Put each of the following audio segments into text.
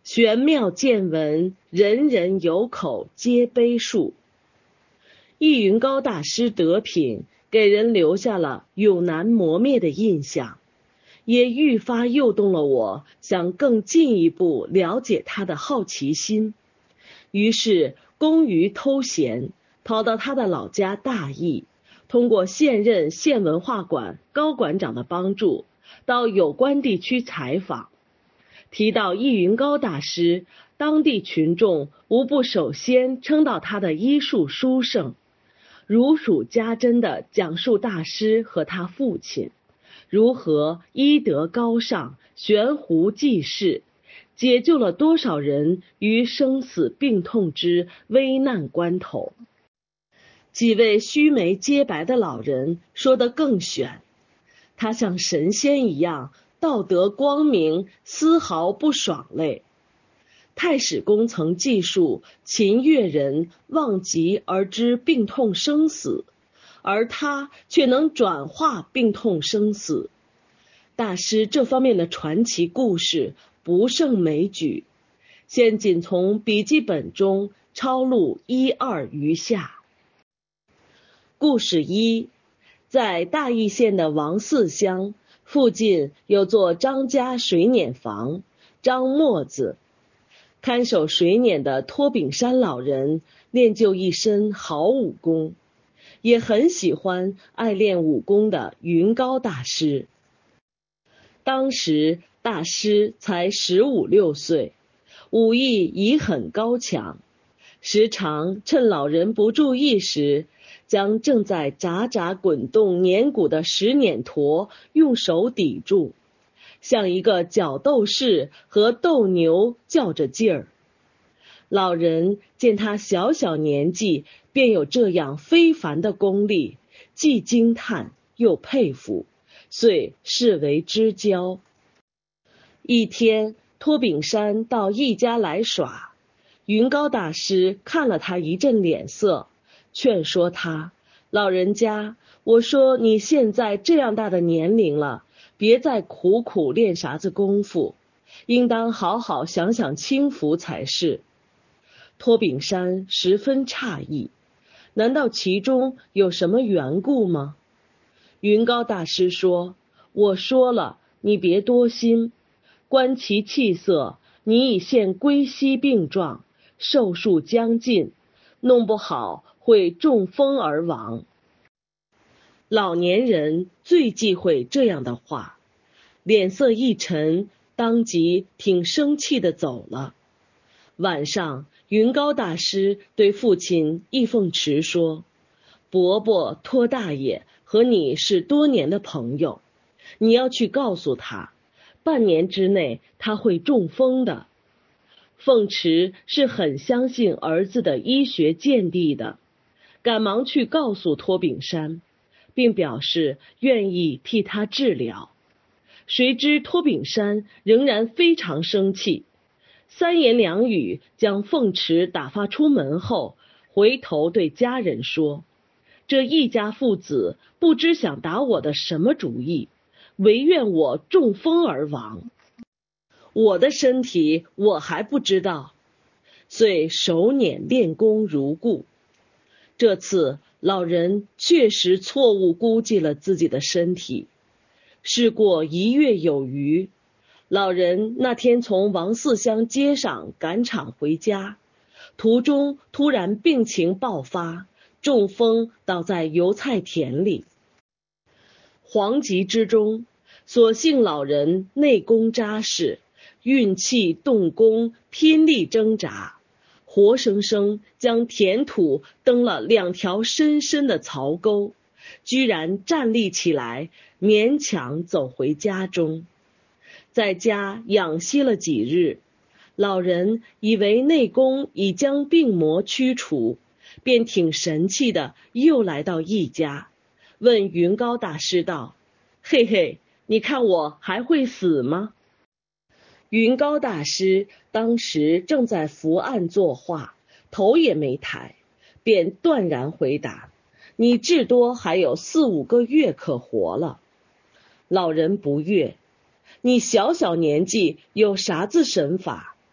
玄妙见闻，人人有口皆碑数。易云高大师德品给人留下了永难磨灭的印象，也愈发诱动了我想更进一步了解他的好奇心。于是工于偷闲，跑到他的老家大邑，通过现任县文化馆高馆长的帮助，到有关地区采访。提到易云高大师，当地群众无不首先称道他的医术殊胜，如数家珍地讲述大师和他父亲如何医德高尚，悬壶济世，解救了多少人于生死病痛之危难关头。几位须眉皆白的老人说得更玄，他像神仙一样道德光明，丝毫不爽类。太史公曾记述秦越人望疾而知病痛生死，而他却能转化病痛生死。大师这方面的传奇故事不胜枚举，现仅从笔记本中抄录1、2余下。故事1，在大邑县的王四乡附近有座张家水碾房，张墨子。看守水碾的托炳山老人练就一身好武功，也很喜欢爱练武功的云高大师。当时大师才15、16岁，武艺已很高强，时常趁老人不注意时，将正在喳喳滚动碾骨的石碾陀用手抵住，像一个角斗士和斗牛较着劲儿。老人见他小小年纪便有这样非凡的功力，既惊叹又佩服，遂视为知交。一天，托炳山到易家来耍，云高大师看了他一阵脸色，劝说他：老人家，我说你现在这样大的年龄了，别再苦苦练啥子功夫，应当好好想想清福才是。托炳山十分诧异，难道其中有什么缘故吗？云高大师说：我说了，你别多心，观其气色，你已现归西病状，寿数将近，弄不好会中风而亡。老年人最忌讳这样的话，脸色一沉，当即挺生气地走了。晚上，云高大师对父亲易凤池说：伯伯托大爷和你是多年的朋友，你要去告诉他，半年之内他会中风的。凤池是很相信儿子的医学见地的，赶忙去告诉托炳山，并表示愿意替他治疗。谁知托炳山仍然非常生气，三言两语将凤池打发出门后，回头对家人说：这一家父子不知想打我的什么主意，唯愿我中风而亡。我的身体我还不知道，遂手捻练功如故。这次老人确实错误估计了自己的身体。事过1月有余，老人那天从王四乡街上赶场回家，途中突然病情爆发，中风倒在油菜田里。惶急之中，所幸老人内功扎实，运气动功，拼力挣扎，活生生将田土蹬了2条深深的槽沟，居然站立起来，勉强走回家中。在家养息了几日，老人以为内功已将病魔驱除，便挺神气的又来到易家，问云高大师道：嘿嘿，你看我还会死吗？云高大师当时正在伏案作画，头也没抬，便断然回答：你至多还有4、5个月可活了。老人不悦：你小小年纪有啥子神法？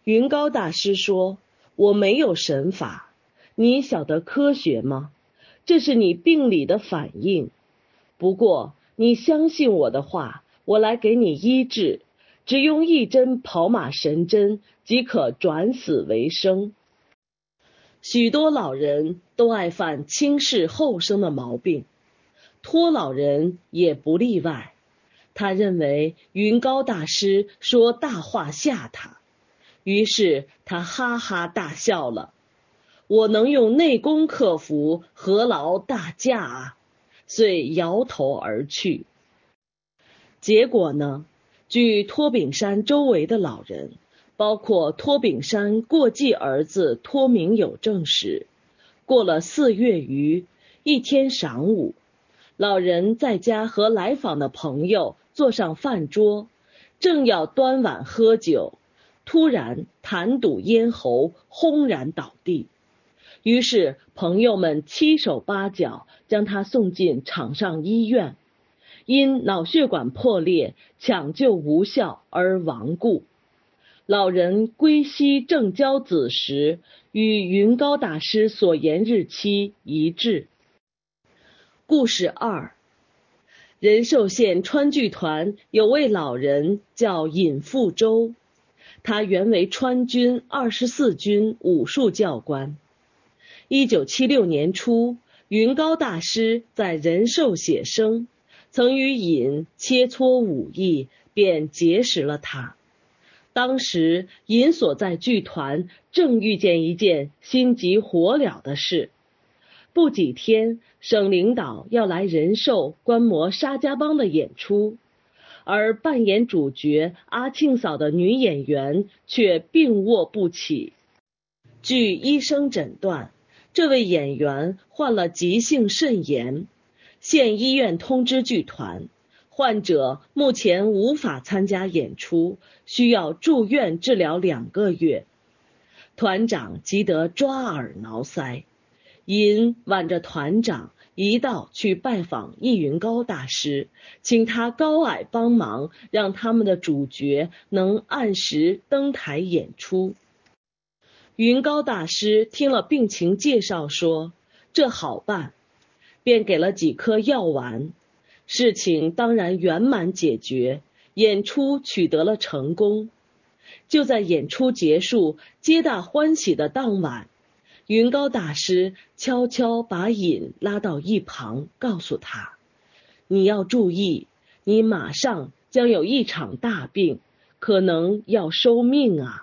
云高大师说，我没有神法，你晓得科学吗？这是你病理的反应。不过你相信我的话，我来给你医治，只用一针跑马神针即可转死为生。许多老人都爱犯轻视后生的毛病，托老人也不例外。他认为云高大师说大话吓他，于是他哈哈大笑了。我能用内功克服，何劳大驾啊！遂摇头而去。结果呢？据托炳山周围的老人，包括托炳山过继儿子托明友证实，过了4月余，一天晌午，老人在家和来访的朋友坐上饭桌，正要端碗喝酒，突然痰堵咽喉，轰然倒地。于是朋友们七手八脚将他送进场上医院，因脑血管破裂，抢救无效而亡故。老人归西正交子时，与云高大师所言日期一致。故事2：仁寿县川剧团有位老人叫尹复周，他原为川军24军武术教官。1976年初，云高大师在仁寿写生，曾与尹切磋武艺，便结识了他。当时尹所在剧团正遇见一件心急火燎的事，不几天省领导要来仁寿观摩沙家浜的演出，而扮演主角阿庆嫂的女演员却病卧不起。据医生诊断，这位演员患了急性肾炎，县医院通知剧团，患者目前无法参加演出，需要住院治疗2个月。团长急得抓耳挠腮，因挽着团长一道去拜访易云高大师，请他高矮帮忙，让他们的主角能按时登台演出。云高大师听了病情介绍说，这好办，便给了几颗药丸，事情当然圆满解决，演出取得了成功。就在演出结束皆大欢喜的当晚，云高大师悄悄把尹拉到一旁，告诉他，你要注意，你马上将有一场大病，可能要收命啊。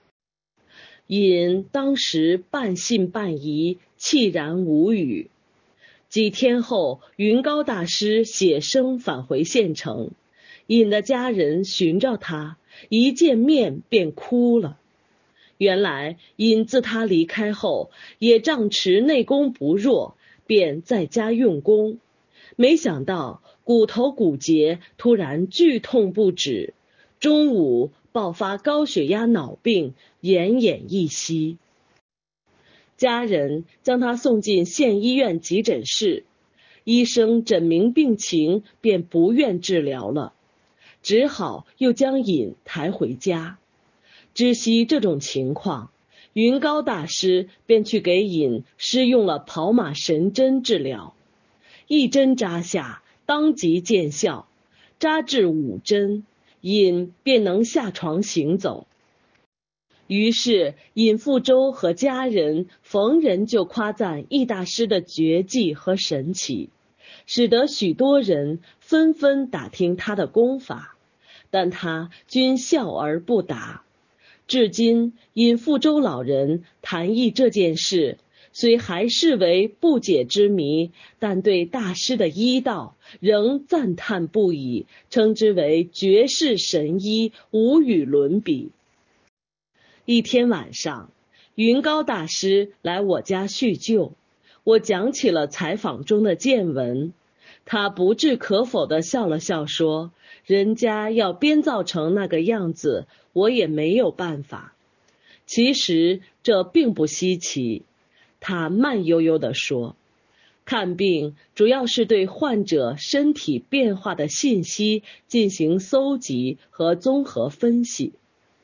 尹当时半信半疑，凄然无语。几天后，云高大师写生返回县城，尹的家人寻着他，一见面便哭了。原来尹自他离开后，也仗持内功不弱，便在家用功，没想到骨头骨节突然剧痛不止，中午爆发高血压脑病，奄奄一息。家人将他送进县医院急诊室，医生诊明病情，便不愿治疗了，只好又将尹抬回家。知悉这种情况，云高大师便去给尹施用了跑马神针治疗，一针扎下，当即见效，扎至5针，尹便能下床行走。于是尹复周和家人逢人就夸赞易大师的绝技和神奇，使得许多人纷纷打听他的功法，但他均笑而不答。至今尹复周老人谈议这件事，虽还视为不解之谜，但对大师的医道仍赞叹不已，称之为绝世神医，无与伦比。一天晚上，云高大师来我家叙旧，我讲起了采访中的见闻，他不置可否地笑了笑说，人家要编造成那个样子，我也没有办法。其实这并不稀奇，他慢悠悠地说，看病主要是对患者身体变化的信息进行搜集和综合分析。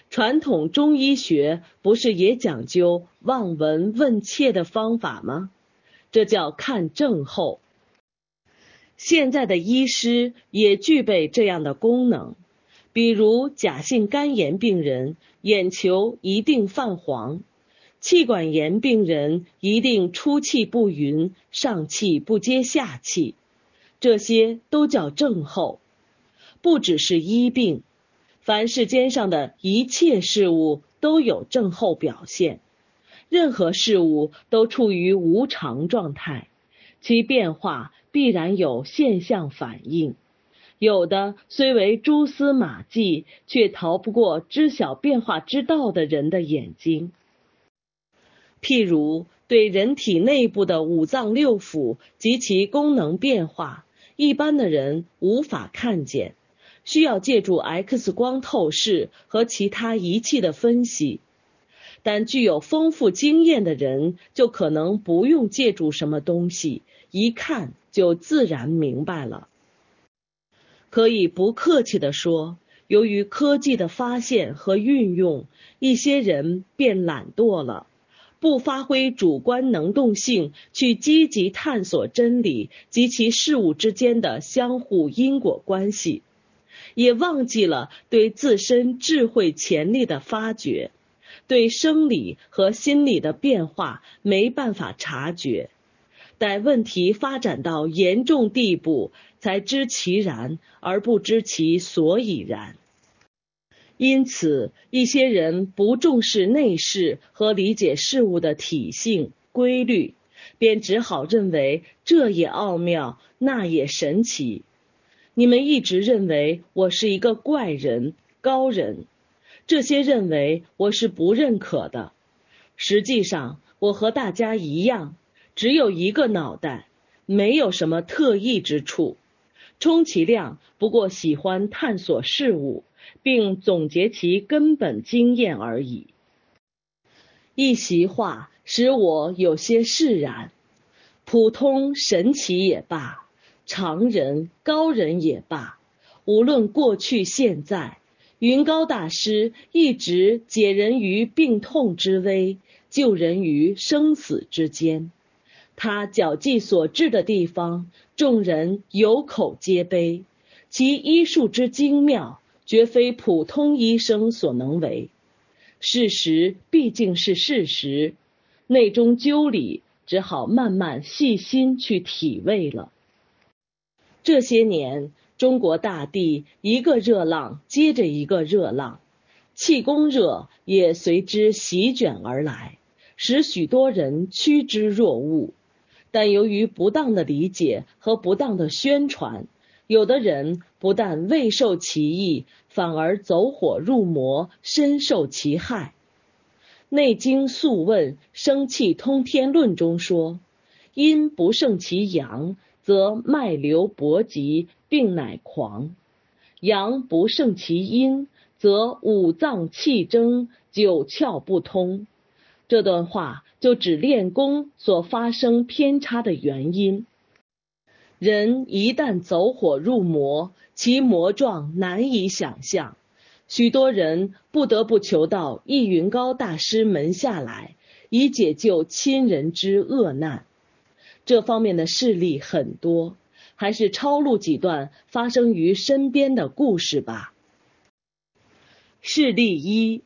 传统中医学不是也讲究望闻问切的方法吗？这叫看症候。现在的医师也具备这样的功能，比如假性肝炎病人眼球一定泛黄，气管炎病人一定出气不匀，上气不接下气，这些都叫症候。不只是医病，凡世间上的一切事物都有症候表现，任何事物都处于无常状态，其变化必然有现象反应，有的虽为蛛丝马迹，却逃不过知晓变化之道的人的眼睛。譬如对人体内部的五脏六腑及其功能变化，一般的人无法看见，需要借助 X 光透视和其他仪器的分析。但具有丰富经验的人就可能不用借助什么东西，一看就自然明白了。可以不客气地说，由于科技的发现和运用，一些人变懒惰了，不发挥主观能动性去积极探索真理及其事物之间的相互因果关系，也忘记了对自身智慧潜力的发掘，对生理和心理的变化没办法察觉，待问题发展到严重地步，才知其然，而不知其所以然。因此，一些人不重视内视和理解事物的体性规律，便只好认为这也奥妙，那也神奇。你们一直认为我是一个怪人、高人，这些认为我是不认可的。实际上，我和大家一样，只有一个脑袋，没有什么特异之处，充其量不过喜欢探索事物，并总结其根本经验而已。一席话使我有些释然，普通神奇也罢，常人高人也罢，无论过去现在，云高大师一直解人于病痛之危，救人于生死之间。他脚迹所至的地方，众人有口皆碑，其医术之精妙，绝非普通医生所能为。事实毕竟是事实，内中究理，只好慢慢细心去体味了。这些年，中国大地一个热浪接着一个热浪，气功热也随之席卷而来，使许多人趋之若鹜。但由于不当的理解和不当的宣传，有的人不但未受其益，反而走火入魔，深受其害。内经素问生气通天论中说，阴不胜其阳，则脉流搏急，病乃狂；阳不胜其阴，则五脏气争，九窍不通。这段话就指练功所发生偏差的原因。人一旦走火入魔，其魔状难以想象，许多人不得不求到易云高大师门下来，以解救亲人之厄难。这方面的事例很多，还是抄录几段发生于身边的故事吧。事例一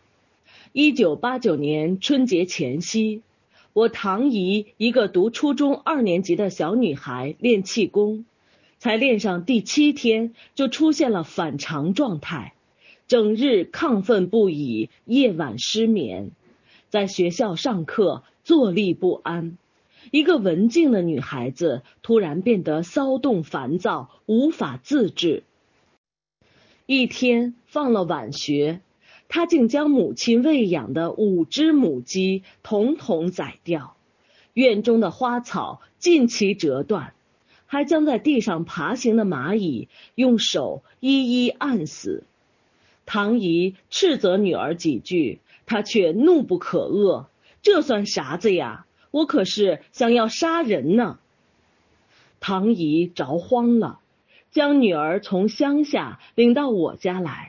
，1989年春节前夕，我堂姨一个读初中2年级的小女孩练气功，才练上第7天就出现了反常状态，整日亢奋不已，夜晚失眠，在学校上课坐立不安。一个文静的女孩子突然变得骚动烦躁，无法自制。一天放了晚学，他竟将母亲喂养的5只母鸡统统宰掉，院中的花草尽其折断，还将在地上爬行的蚂蚁用手一一按死。堂姨斥责女儿几句，她却怒不可遏，这算啥子呀？我可是想要杀人呢。堂姨着慌了，将女儿从乡下领到我家来，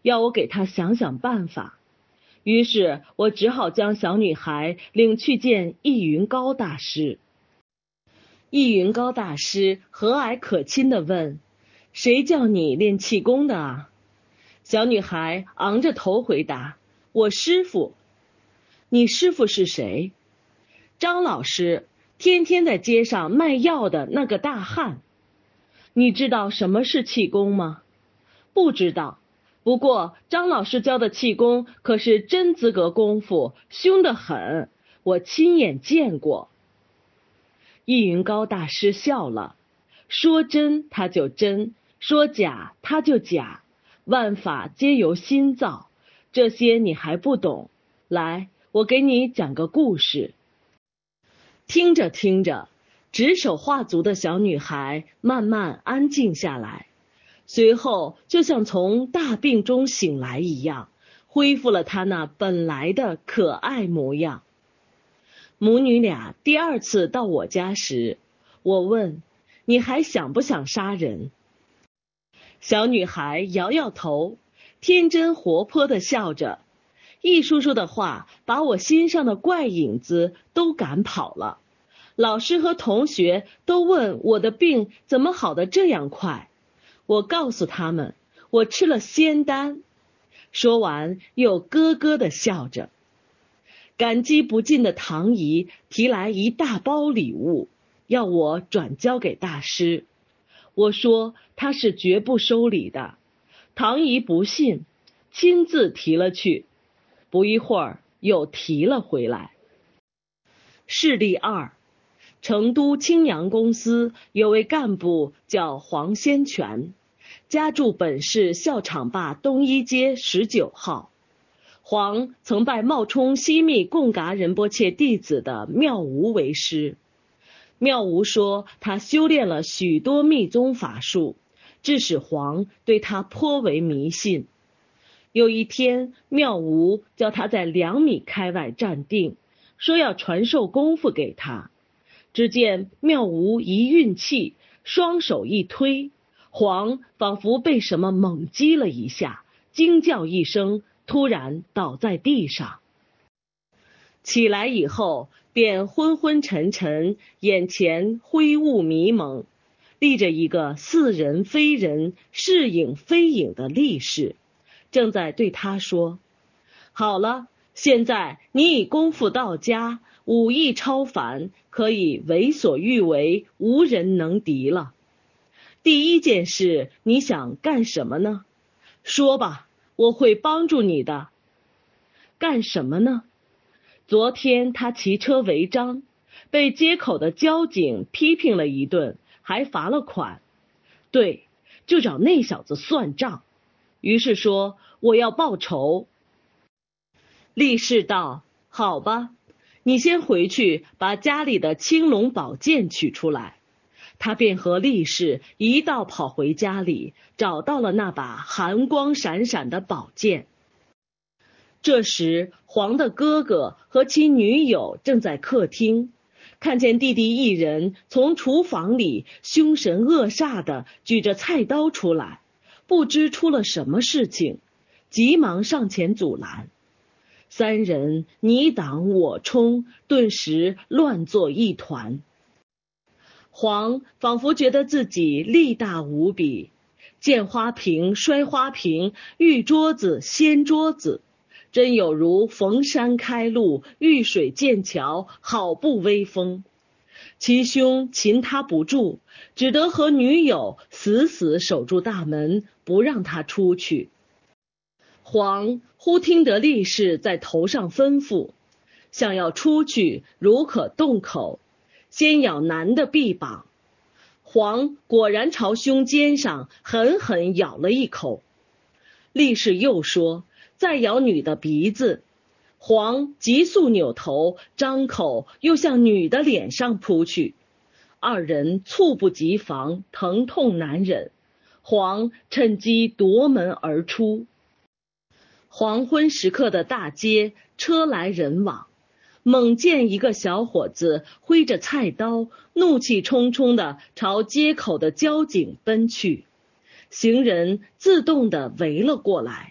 要我给他想想办法。于是我只好将小女孩领去见易云高大师。易云高大师和蔼可亲地问：谁叫你练气功的啊？小女孩昂着头回答：我师父。你师父是谁？张老师，天天在街上卖药的那个大汉。你知道什么是气功吗？不知道，不过张老师教的气功可是真资格功夫，凶得很，我亲眼见过。易云高大师笑了，说真他就真，说假他就假，万法皆由心造，这些你还不懂。来，我给你讲个故事。听着听着，指手画足的小女孩慢慢安静下来，随后就像从大病中醒来一样，恢复了她那本来的可爱模样。母女俩第二次到我家时，我问：你还想不想杀人？小女孩摇摇头，天真活泼地笑着，一叔叔的话把我心上的怪影子都赶跑了。老师和同学都问我的病怎么好得这样快，我告诉他们我吃了仙丹。说完又咯咯地笑着。感激不尽的唐姨提来一大包礼物，要我转交给大师。我说他是绝不收礼的。唐姨不信，亲自提了去，不一会儿又提了回来。事例2，成都青阳公司有位干部叫黄先全，家住本市校场坝东一街19号。黄曾拜冒充西密贡嘎仁波切弟子的妙无为师。妙无说他修炼了许多密宗法术，致使黄对他颇为迷信。有一天，妙无叫他在2米开外站定，说要传授功夫给他。只见妙无一运气，双手一推，黄仿佛被什么猛击了一下，惊叫一声，突然倒在地上。起来以后便昏昏沉沉，眼前灰雾迷蒙，立着一个似人非人，是影非影的力士，正在对他说：好了，现在你已功夫到家，武艺超凡，可以为所欲为，无人能敌了。第一件事你想干什么呢？说吧，我会帮助你的。干什么呢？昨天他骑车违章，被街口的交警批评了一顿，还罚了款。对，就找那小子算账。于是说我要报仇。力士道：好吧，你先回去把家里的青龙宝剑取出来。他便和力士一道跑回家里，找到了那把寒光闪闪的宝剑。这时黄的哥哥和其女友正在客厅，看见弟弟一人从厨房里凶神恶煞地举着菜刀出来，不知出了什么事情，急忙上前阻拦。3人你挡我冲，顿时乱作一团。黄仿佛觉得自己力大无比，见花瓶摔花瓶，遇桌子掀桌子，真有如逢山开路，遇水建桥，好不威风。其兄擒他不住，只得和女友死死守住大门，不让他出去。黄忽听得力士在头上吩咐，想要出去如可动口，先咬男的臂膀。黄果然朝胸肩上狠狠咬了一口。力士又说再咬女的鼻子。黄急速扭头，张口又向女的脸上扑去。2人猝不及防，疼痛难忍。黄趁机夺门而出。黄昏时刻的大街，车来人往，猛见一个小伙子挥着菜刀，怒气冲冲地朝街口的交警奔去。行人自动地围了过来，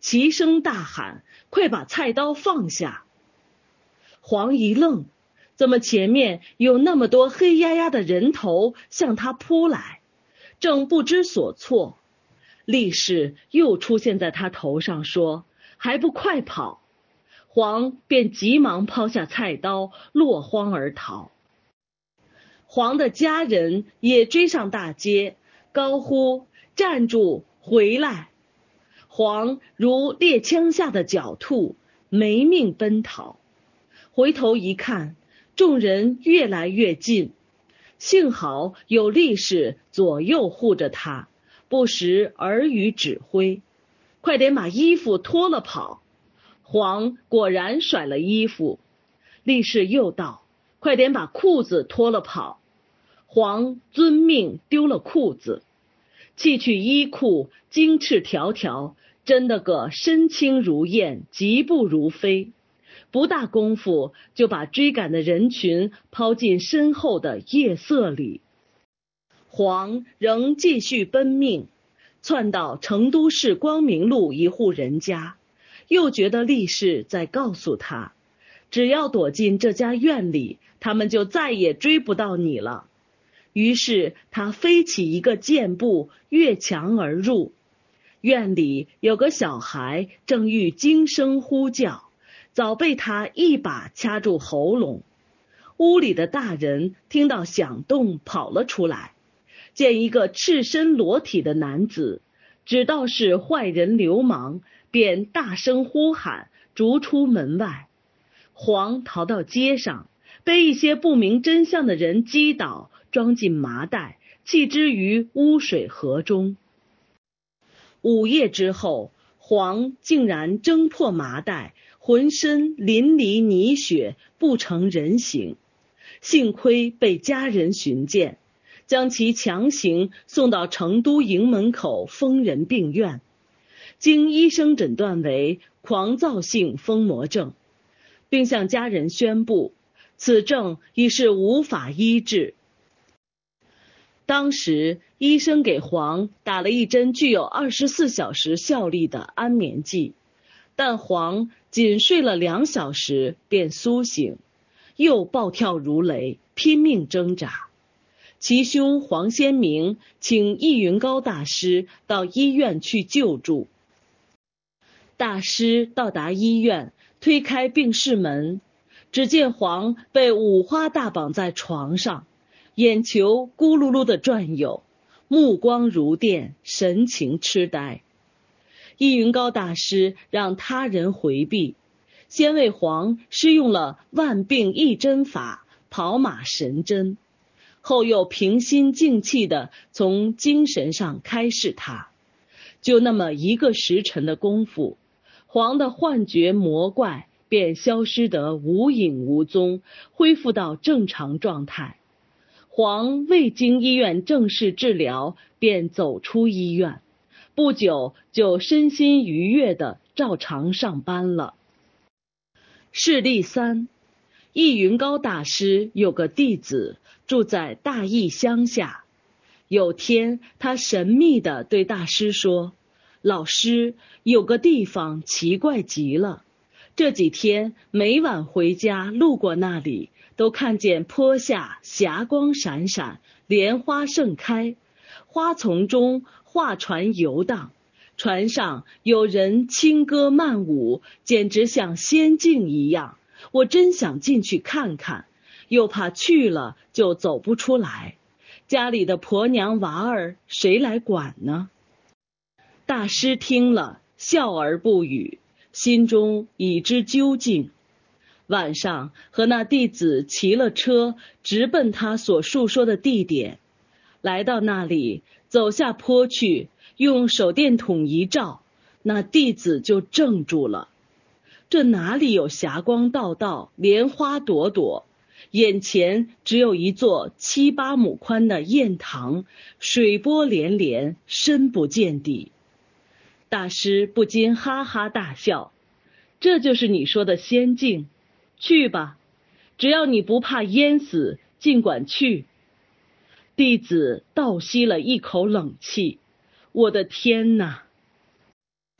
齐声大喊：快把菜刀放下！黄一愣，怎么前面有那么多黑压压的人头向他扑来？正不知所措，力士又出现在他头上，说：还不快跑！黄便急忙抛下菜刀，落荒而逃。黄的家人也追上大街，高呼：站住，回来！黄如猎枪下的狡兔，没命奔逃。回头一看，众人越来越近，幸好有力士左右护着他，不时耳语指挥：快点把衣服脱了跑！黄果然甩了衣服。力士又道：快点把裤子脱了跑！黄遵命丢了裤子，弃去衣裤，金翅条条，真的个身轻如燕，疾步如飞。不大功夫就把追赶的人群抛进身后的夜色里。黄仍继续奔命，窜到成都市光明路一户人家，又觉得力士在告诉他，只要躲进这家院里，他们就再也追不到你了。于是他飞起一个箭步，越墙而入。院里有个小孩正欲惊声呼叫，早被他一把掐住喉咙。屋里的大人听到响动，跑了出来，见一个赤身裸体的男子，知道是坏人流氓，便大声呼喊，逐出门外。黄逃到街上，被一些不明真相的人击倒，装进麻袋，弃之于污水河中。午夜之后，黄竟然挣破麻袋，浑身淋漓泥血，不成人形。幸亏被家人寻见，将其强行送到成都营门口疯人病院，经医生诊断为狂躁性疯魔症，并向家人宣布，此症已是无法医治。当时医生给黄打了一针具有24小时效力的安眠剂，但黄仅睡了2小时便苏醒，又暴跳如雷，拼命挣扎。其兄黄先明请易云高大师到医院去救助。大师到达医院，推开病室门，只见黄被五花大绑在床上，眼球咕噜噜地转悠，目光如电，神情痴呆。易云高大师让他人回避，先为黄施用了万病一针法跑马神针，后又平心静气地从精神上开示他。就那么1个时辰的功夫，黄的幻觉魔怪便消失得无影无踪，恢复到正常状态。黄未经医院正式治疗，便走出医院，不久就身心愉悦地照常上班了。事例3，易云高大师有个弟子住在大邑乡下。有天，他神秘地对大师说：老师，有个地方奇怪极了，这几天每晚回家路过那里，都看见坡下霞光闪闪，莲花盛开，花丛中画船游荡，船上有人轻歌曼舞，简直像仙境一样。我真想进去看看，又怕去了就走不出来，家里的婆娘娃儿谁来管呢？大师听了，笑而不语，心中已知究竟。晚上和那弟子骑了车，直奔他所述说的地点。来到那里，走下坡去，用手电筒一照，那弟子就怔住了。这哪里有霞光道道，莲花朵朵，眼前只有一座7、8亩宽的堰塘，水波连连，深不见底。大师不禁哈哈大笑，这就是你说的仙境，去吧，只要你不怕淹死，尽管去。弟子倒吸了一口冷气，我的天哪！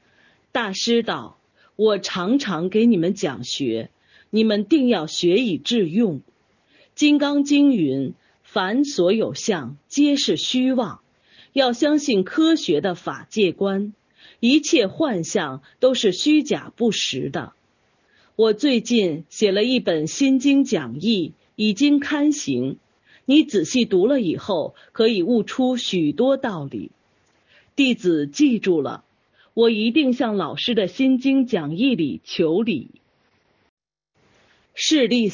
大师道：我常常给你们讲学，你们定要学以致用。金刚经云：凡所有相，皆是虚妄。要相信科学的法界观，一切幻象都是虚假不实的。我最近写了一本心经讲义，已经刊行，你仔细读了以后，可以悟出许多道理。弟子记住了，我一定向老师的心经讲义里求礼。事例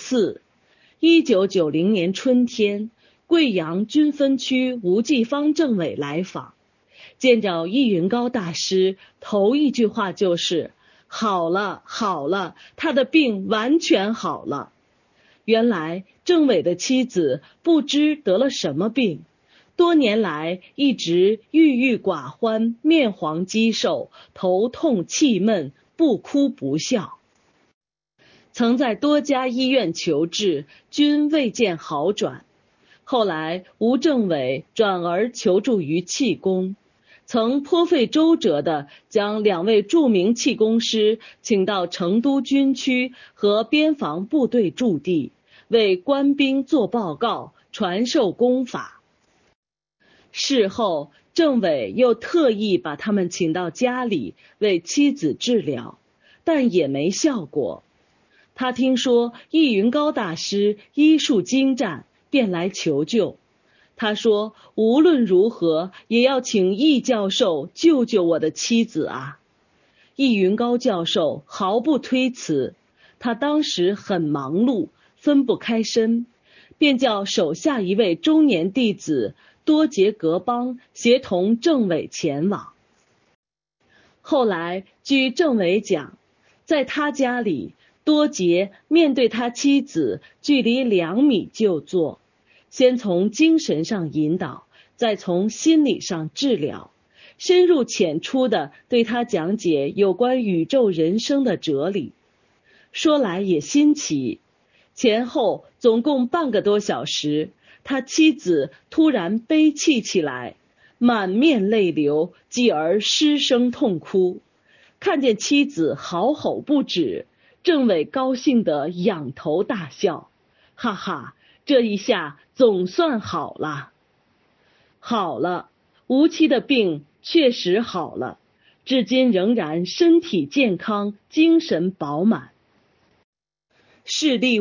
4。1990年春天，贵阳军分区吴继芳政委来访，见着易云高大师，头一句话就是好了好了，他的病完全好了。原来政委的妻子不知得了什么病，多年来一直郁郁寡欢，面黄肌瘦，头痛气闷，不哭不笑。曾在多家医院求治，均未见好转。后来吴政委转而求助于气功，曾颇费周折地将2位著名气功师请到成都军区和边防部队驻地，为官兵做报告，传授功法。事后政委又特意把他们请到家里为妻子治疗，但也没效果。他听说易云高大师医术精湛，便来求救。他说无论如何也要请易教授救救我的妻子啊。易云高教授毫不推辞，他当时很忙碌，分不开身，便叫手下一位中年弟子多杰格邦协同政委前往。后来据政委讲，在他家里，多杰面对他妻子，距离2米就坐，先从精神上引导，再从心理上治疗，深入浅出地对他讲解有关宇宙人生的哲理。说来也新奇，前后总共半个多小时，他妻子突然悲泣起来，满面泪流，继而失声痛哭。看见妻子嚎吼不止，政委高兴得仰头大笑，哈哈，这一下总算好了。好了，吴妻的病确实好了，至今仍然身体健康，精神饱满。事例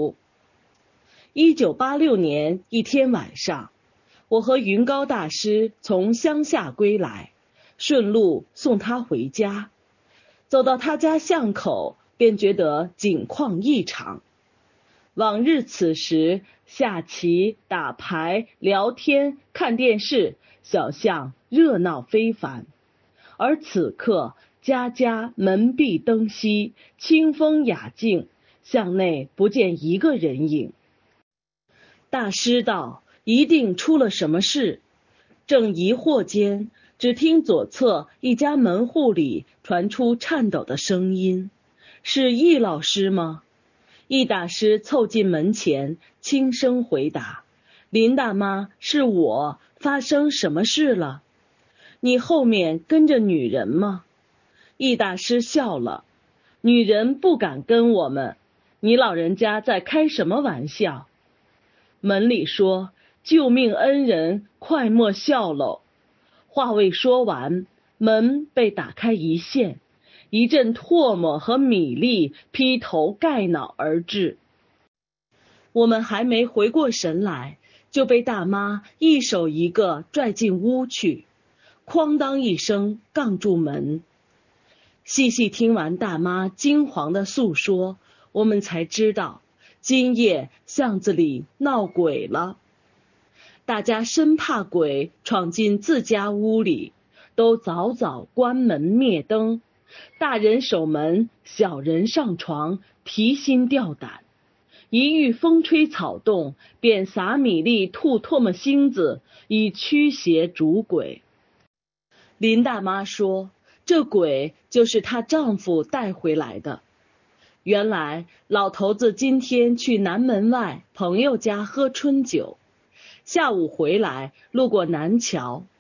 5。1986年一天晚上，我和云高大师从乡下归来，顺路送他回家。走到他家巷口，便觉得景况异常。往日此时下棋、打牌、聊天、看电视，小巷热闹非凡。而此刻家家门闭灯熄，清风雅静，巷内不见一个人影。大师道：一定出了什么事。正疑惑间，只听左侧一家门户里传出颤抖的声音，是易老师吗？易大师凑近门前，轻声回答：林大妈，是我，发生什么事了？你后面跟着女人吗？易大师笑了：女人不敢跟我们，你老人家在开什么玩笑？门里说：救命恩人，快莫笑喽。话未说完，门被打开一线，一阵唾沫和米粒劈头盖脑而至。我们还没回过神来，就被大妈一手一个拽进屋去，哐当一声杠住门。细细听完大妈惊惶的诉说，我们才知道今夜巷子里闹鬼了。大家生怕鬼闯进自家屋里，都早早关门灭灯，大人守门，小人上床，提心吊胆。一遇风吹草动，便撒米粒吐唾沫星子，以驱邪逐鬼。林大妈说，这鬼就是她丈夫带回来的。原来老头子今天去南门外朋友家喝春酒，下午回来路过南桥，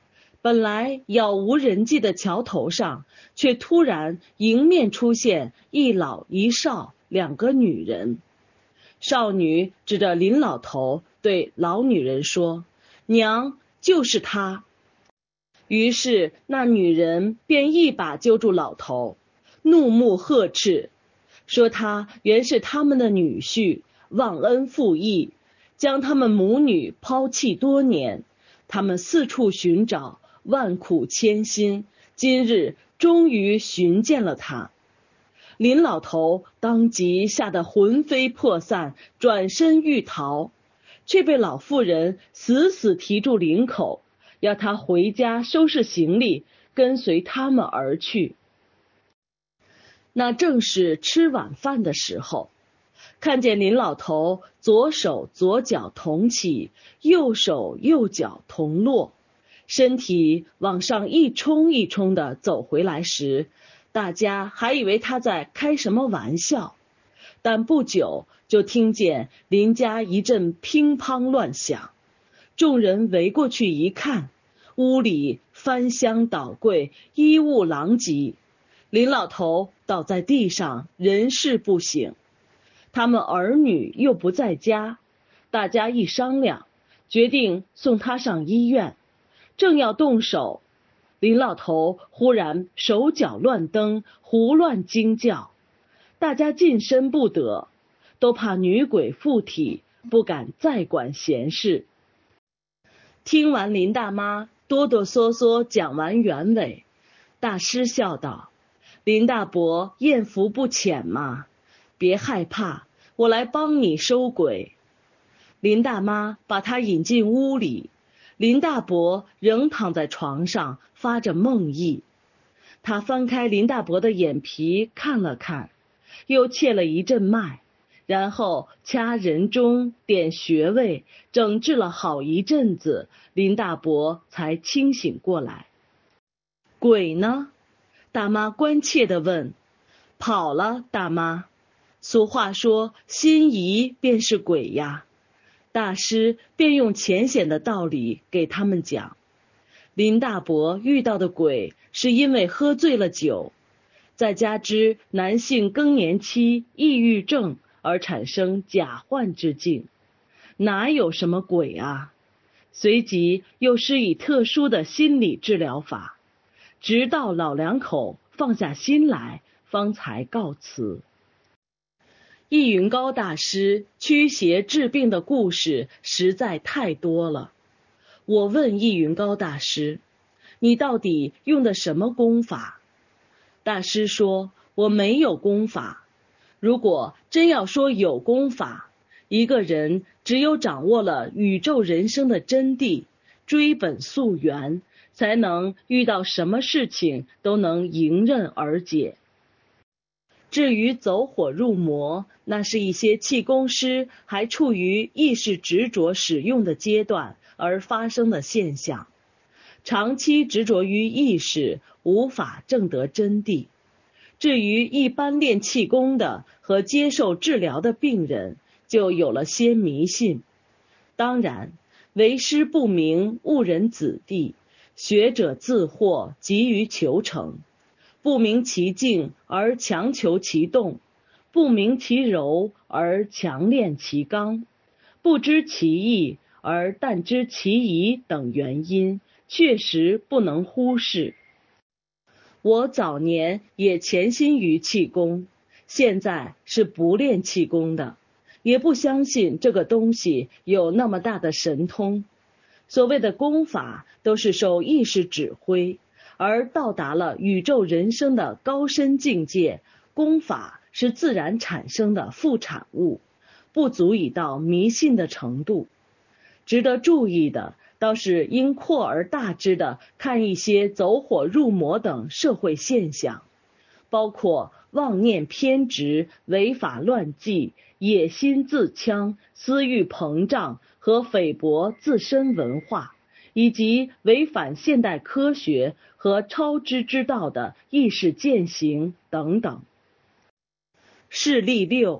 本来杳无人迹的桥头上，却突然迎面出现一老一少两个女人。少女指着林老头对老女人说：“娘，就是他。”于是那女人便一把揪住老头，怒目呵斥，说他原是他们的女婿，忘恩负义，将他们母女抛弃多年，他们四处寻找，万苦千辛，今日终于寻见了他。林老头当即吓得魂飞魄散，转身欲逃，却被老妇人死死提住领口，要他回家收拾行李，跟随他们而去。那正是吃晚饭的时候，看见林老头左手左脚同起，右手右脚同落，身体往上一冲一冲地走回来时，大家还以为他在开什么玩笑，但不久就听见林家一阵乒乓乱响，众人围过去一看，屋里翻箱倒柜，衣物狼藉，林老头倒在地上，人事不省。他们儿女又不在家，大家一商量，决定送他上医院。正要动手，林老头忽然手脚乱蹬，胡乱惊叫，大家近身不得，都怕女鬼附体，不敢再管闲事。听完林大妈哆哆嗦嗦讲完原委，大师笑道：“林大伯艳福不浅嘛，别害怕，我来帮你收鬼。”林大妈把他引进屋里，林大伯仍躺在床上发着梦呓。他翻开林大伯的眼皮看了看，又切了一阵脉，然后掐人中点穴位，整治了好一阵子，林大伯才清醒过来。鬼呢？大妈关切地问。跑了，大妈。俗话说，心仪便是鬼呀。大师便用浅显的道理给他们讲。林大伯遇到的鬼是因为喝醉了酒，再加之男性更年期抑郁症而产生假幻之境，哪有什么鬼啊？随即又施以特殊的心理治疗法，直到老两口放下心来，方才告辞。易云高大师驱邪治病的故事实在太多了。我问易云高大师：“你到底用的什么功法？”大师说：“我没有功法。如果真要说有功法，一个人只有掌握了宇宙人生的真谛，追本溯源，才能遇到什么事情都能迎刃而解。至于走火入魔，那是一些气功师还处于意识执着使用的阶段而发生的现象。长期执着于意识，无法证得真谛。至于一般练气功的和接受治疗的病人，就有了些迷信。当然，为师不明，误人子弟，学者自惑，急于求成。不明其境而强求其动，不明其柔而强炼其刚，不知其意而但知其宜等原因，确实不能忽视。我早年也潜心于气功，现在是不练气功的，也不相信这个东西有那么大的神通。所谓的功法都是受意识指挥，而到达了宇宙人生的高深境界，功法是自然产生的副产物，不足以到迷信的程度。值得注意的倒是应扩而大之的看一些走火入魔等社会现象，包括妄念偏执、违法乱纪、野心自戕、私欲膨胀和菲薄自身文化，以及违反现代科学和超知之道的意识践行等等。事例6，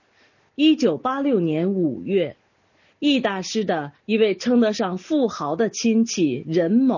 1986年5月，易大师的一位称得上富豪的亲戚任某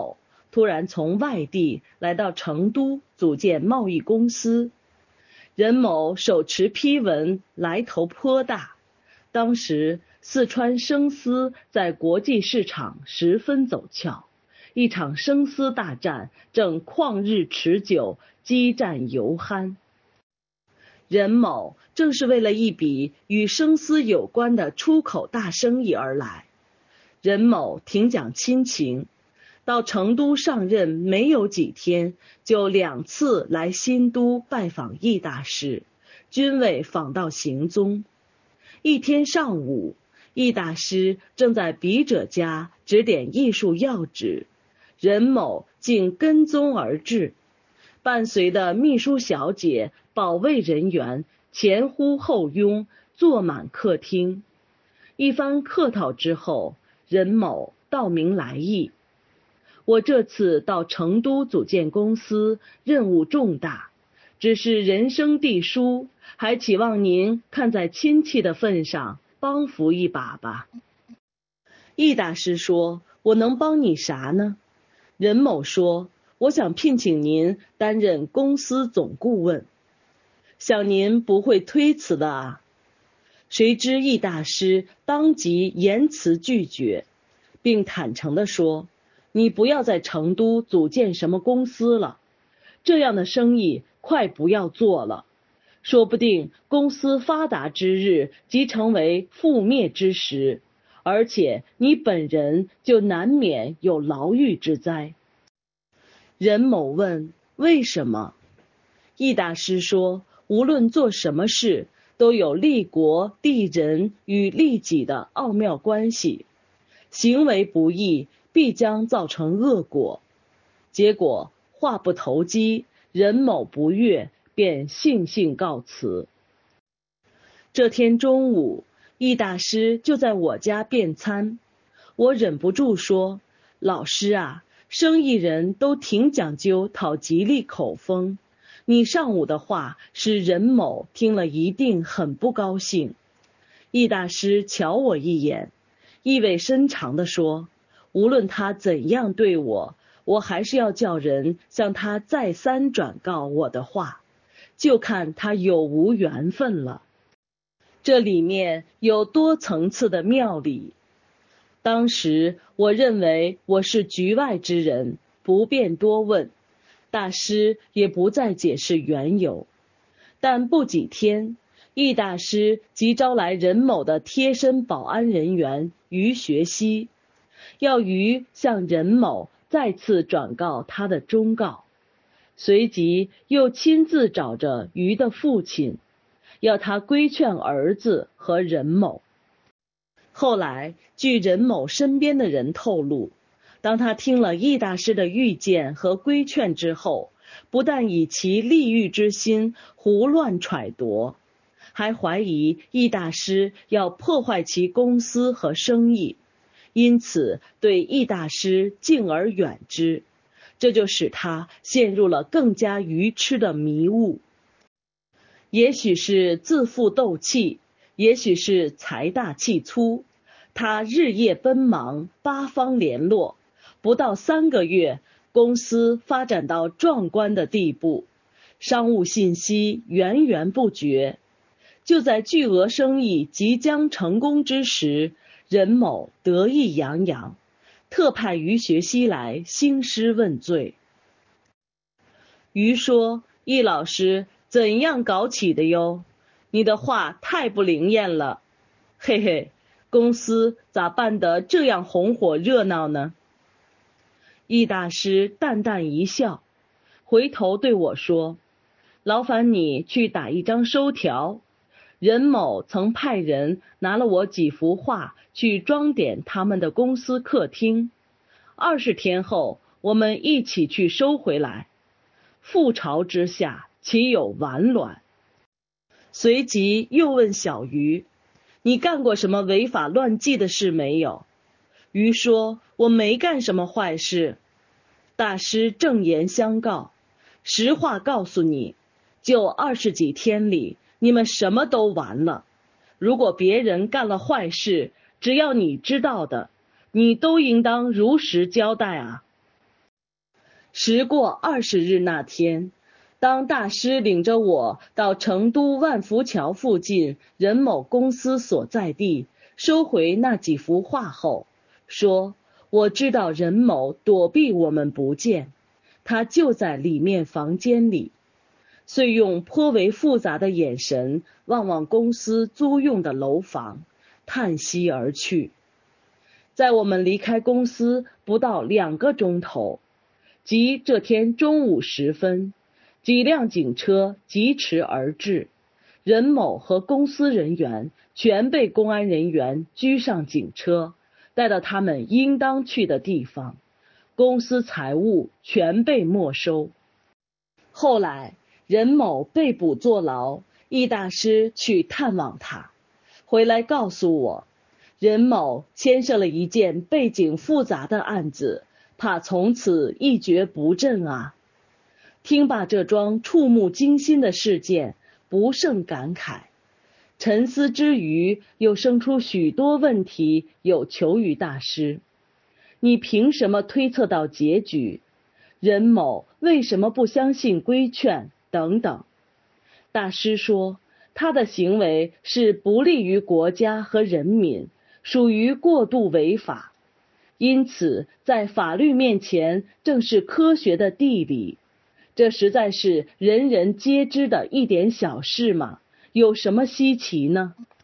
突然从外地来到成都组建贸易公司。任某手持批文，来头颇大。当时四川生丝在国际市场十分走俏，一场生丝大战正旷日持久，激战犹酣。任某正是为了一笔与生丝有关的出口大生意而来。任某挺讲亲情，到成都上任没有几天，就2次来新都拜访易大师，均未访到行踪。一天上午，易大师正在笔者家指点艺术要旨，任某竟跟踪而至，伴随的秘书小姐、保卫人员前呼后拥，坐满客厅。一番客套之后，任某道明来意：我这次到成都组建公司，任务重大，只是人生地疏，还期望您看在亲戚的份上，帮扶一把吧。易大师说：我能帮你啥呢？任某说：我想聘请您担任公司总顾问，想您不会推辞的啊。谁知易大师当即严词拒绝，并坦诚地说：你不要在成都组建什么公司了，这样的生意快不要做了，说不定公司发达之日即成为覆灭之时，而且你本人就难免有牢狱之灾。任某问：为什么？易大师说：无论做什么事，都有利国利人与利己的奥妙关系，行为不义必将造成恶果。结果话不投机，任某不悦，便悻悻告辞。这天中午，易大师就在我家便餐，我忍不住说：老师啊，生意人都挺讲究讨吉利口风，你上午的话使任某听了一定很不高兴。易大师瞧我一眼，意味深长地说：无论他怎样对我，我还是要叫人向他再三转告我的话，就看他有无缘分了。这里面有多层次的妙理。当时我认为我是局外之人，不便多问，大师也不再解释缘由。但不几天，易大师即招来任某的贴身保安人员于学熙，要于向任某再次转告他的忠告，随即又亲自找着于的父亲，要他规劝儿子和任某。后来据任某身边的人透露，当他听了易大师的预见和规劝之后，不但以其利欲之心胡乱揣度，还怀疑易大师要破坏其公司和生意，因此对易大师敬而远之，这就使他陷入了更加愚痴的迷雾。也许是自负斗气，也许是财大气粗，他日夜奔忙，八方联络，不到3个月，公司发展到壮观的地步，商务信息源源不绝。就在巨额生意即将成功之时，任某得意洋洋，特派于学熙来兴师问罪。于说：易老师怎样搞起的哟？你的话太不灵验了。嘿嘿，公司咋办得这样红火热闹呢？易大师淡淡一笑，回头对我说：劳烦你去打一张收条，任某曾派人拿了我几幅画去装点他们的公司客厅，20天后我们一起去收回来。覆巢之下，岂有完卵？随即又问小鱼：你干过什么违法乱纪的事没有？鱼说：我没干什么坏事。大师正言相告：实话告诉你，就20几天里，你们什么都完了。如果别人干了坏事，只要你知道的，你都应当如实交代啊。 时过20日那天，当大师领着我到成都万福桥附近任某公司所在地收回那几幅画后，说我知道任某躲避我们不见，他就在里面房间里，遂用颇为复杂的眼神望望公司租用的楼房，叹息而去。在我们离开公司不到2个钟头，即这天中午时分，几辆警车疾驰而至，任某和公司人员全被公安人员拘上警车，带到他们应当去的地方，公司财物全被没收。后来任某被捕坐牢，易大师去探望他，回来告诉我，任某牵涉了一件背景复杂的案子，怕从此一蹶不振啊。听罢这桩触目惊心的事件，不胜感慨，沉思之余又生出许多问题，有求于大师。你凭什么推测到结局？任某为什么不相信规劝？等等。大师说，他的行为是不利于国家和人民，属于过度违法，因此在法律面前正是科学的地理。这实在是人人皆知的一点小事嘛，有什么稀奇呢？